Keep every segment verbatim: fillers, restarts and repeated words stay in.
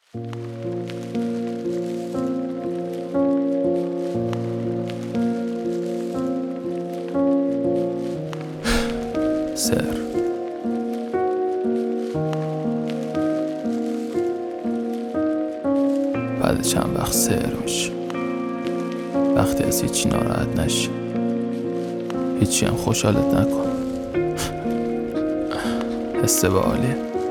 سر بعد چند وقت سر میشه، وقتی از هیچی ناراحت نشی، هیچی هم خوشحالت نکن. حس باحالیه،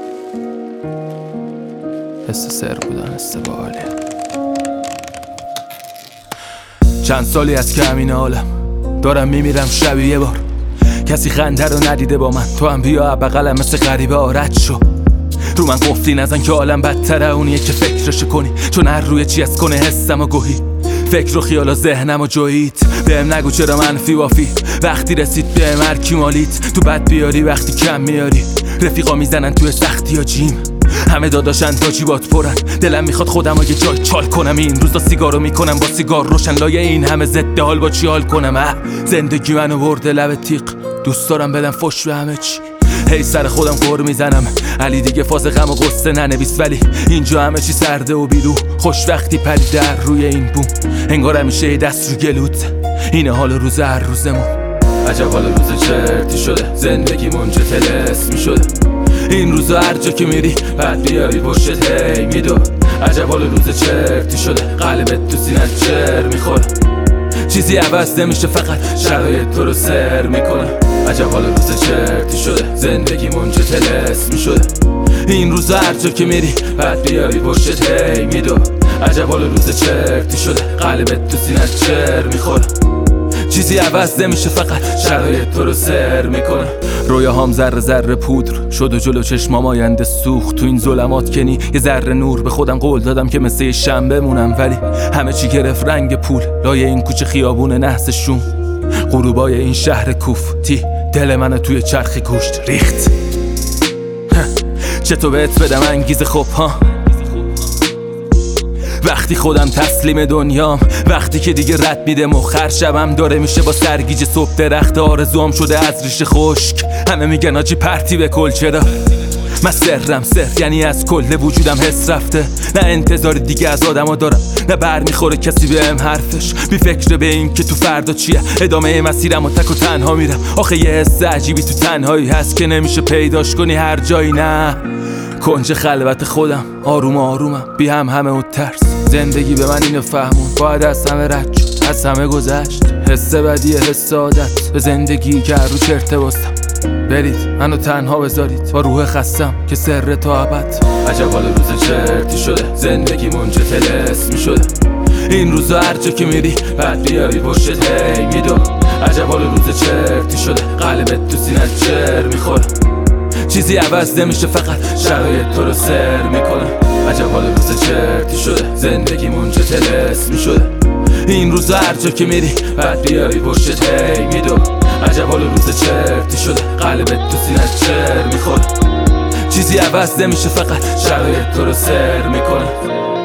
حس سر بودن حس باحالیه. چند سالی از که همین حالم دارم میمیرم شبیه یه بار، کسی خنده رو ندیده با من، تو هم بیا بغلم مثل غریبه آرد شو. رو من گفتی نزن که عالم بدتره اونیه که فکرشو کنی، چون هر روی چی از کنه حسم و گوهی، فکر و خیال و ذهنم و جویید. بهم نگو چرا منفی وافی، وقتی رسید بهم هر کی مالید. تو بد بیاری وقتی کم میاری، رفیقا میزنن توی سختی یا جیم، همه داداشن تا جیبات پرن. دلم میخواد خودم یه جای چال کنم، این روزا سیگارو میکنم با سیگار روشن، لایه این همه ضد حال با چی حال کنم. اه زندگی منو برده لب تیغ، دوست دارم بدم فش به همه چی، هی سر خودم قر میزنم. علی دیگه فاز غم و غصه ننویس، ولی اینجا همه چی سرده و بیرو، خوش وقتی پریده در روی این بوم، انگار همیشه یه دست رو گلوت. اینه حال روز هر روزمون، عجب حال روز چرتی شده، زندگیمون چه طلسمی شده. این روزا هر جا که میری بعد بیاری پشتت هی میدو. عجب حال روز چرتی شده، قلبت تو سینت چر میخوره، چیزی عوض نمیشه فقط شرایط تو رو سر میکنه. عجب حال روز چرتی شده، زندگیمون چه طلسمی شده. این روزا هر جا که میری بعد بیاری پشتت هی میدو. عجب حال روز چرتی شده، قلبت تو سینت چر میخوره، چیزی عوض نمیشه فقط شرایط تو رو سر میکنه. رویاهام ذره ذره پودر شد و جلو چشمام آینده سوخت. تو این ظلمات کنی یه ذره نور، به خودم قول دادم که مثل یه شنبه مونم، ولی همه چی گرفت رنگ پول. لایه این کوچه خیابون نحس شوم، غروبای این شهر کوفتی، دل منو توی چرخ گوشت ریخت. چطور بهت بدم انگیزه خوب ها، وقتی خودم تسلیم دنیام، وقتی که دیگه رد میده مخر شبم داره میشه با سرگیج صبح. درخت آرزوام شده از ریشه خشک، همه میگن آجی پرتی به کل. چرا من سرم سر یعنی از کل وجودم حس رفته، نه انتظار دیگه از آدما دارم، نه بر میخوره کسی بهم حرفش، بی فکر به این که تو فردا چیه. ادامه مسیرم و تک و تنها میرم، آخه یه حس عجیبی تو تنهایی هست که نمیشه پیداش کنی هر جایی. نه کنج خلوت خودم آروم آرومم، بی هم همه و ترس. زندگی به من اینو فهمون، باید از همه رد شد، از همه گذشت. حس بدیه حس عادت به زندگی که هر رو چرته باستم. برید منو تنها بذارید با روح خستم که سر تا ابد. عجب حال روز چرتی شده، زندگیمون چه طلسمی شده. این روزا هر جا که میری بعد بیاری پشتت هی میدو. عجب حال روز چرتی شده، قلبت تو سینت چر میخوره، چیزی عوض نمیشه فقط شرایط تو رو سر میکنه. عجب حال روز چرتی شده، زندگیمون چه طلسمی شده. این روزا هر جا که میری بعد بیاری پشتت هی میدو. عجب حال روز چرتی شده، قلبت تو سینت چر میخوره، چیزی عوض نمیشه فقط شرایط تو رو سر میکنه.